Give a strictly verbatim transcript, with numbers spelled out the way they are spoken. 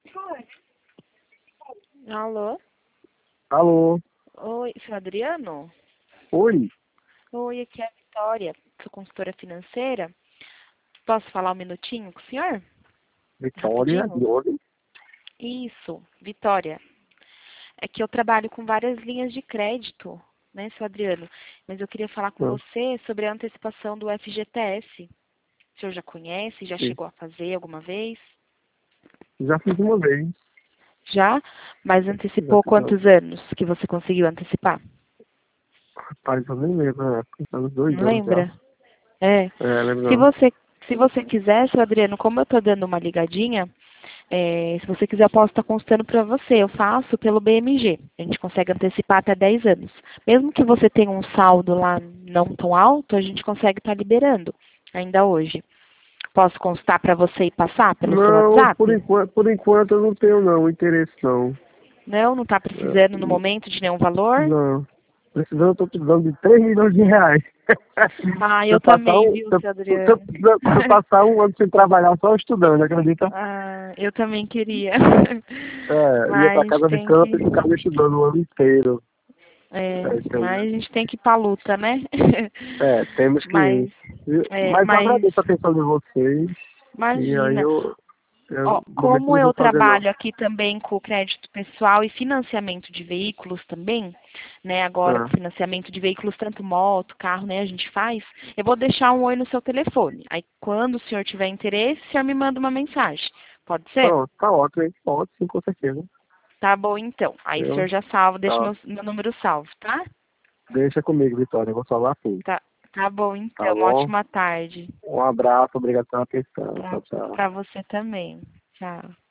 Alô? Alô? Oi, seu Adriano? Oi? Oi, aqui é a Vitória, sou consultora financeira. Posso falar um minutinho com o senhor? Vitória, Rapidinho? de onde? Isso, Vitória. É que eu trabalho com várias linhas de crédito, né, seu Adriano? Mas eu queria falar com Ah, você sobre a antecipação do F G T S. O senhor já conhece? Já sim. chegou a fazer alguma vez? Já fiz uma vez. Já? Mas Já antecipou fiz uma... quantos anos que você conseguiu antecipar? Rapaz, eu nem lembro na época. Faz uns dois Não anos já. lembra? É. É, lembro Se não. você, se você quiser, seu Adriano, como eu estou dando uma ligadinha, é, se você quiser, eu posso estar consultando para você. Eu faço pelo B M G. A gente consegue antecipar até dez anos. Mesmo que você tenha um saldo lá não tão alto, a gente consegue estar liberando ainda hoje. Posso constar para você e passar pelo seu Não, por WhatsApp? enquanto, por enquanto eu não tenho não, interesse não. Não? Não está precisando no É, momento de nenhum valor? não. Precisando, eu tô precisando de três milhões de reais. Ah, Se eu eu passar também, um, viu, se eu, seu se eu, Adriano? se eu passar um ano sem trabalhar só estudando, acredita? Ah, eu também queria. É, ia pra Mas casa de tem campo que. e ficava estudando o ano inteiro. É, É, entendeu? mas a gente tem que ir pra luta, né? É, temos que ir. Mas, é, Mas eu mas, agradeço a atenção de vocês. E aí imagina. eu, eu Ó, no momento como não vou eu fazer não. trabalho aqui também com crédito pessoal e financiamento de veículos também, né? Agora com Ah, financiamento de veículos, tanto moto, carro, né? A gente faz. Eu vou deixar um oi no seu telefone. Aí, quando o senhor tiver interesse, o senhor me manda uma mensagem. Pode ser? pronto, tá ótimo, hein? Pode sim, com certeza. Tá bom, então. Aí o senhor Eu, já salva, deixa tá. meu, meu número salvo, tá? Deixa comigo, Vitória. Eu vou salvar sim. Tá, tá bom, Tá então. Uma bom? ótima tarde. Um abraço, obrigado pela atenção. Pra, Tchau, tchau. pra você também. Tchau.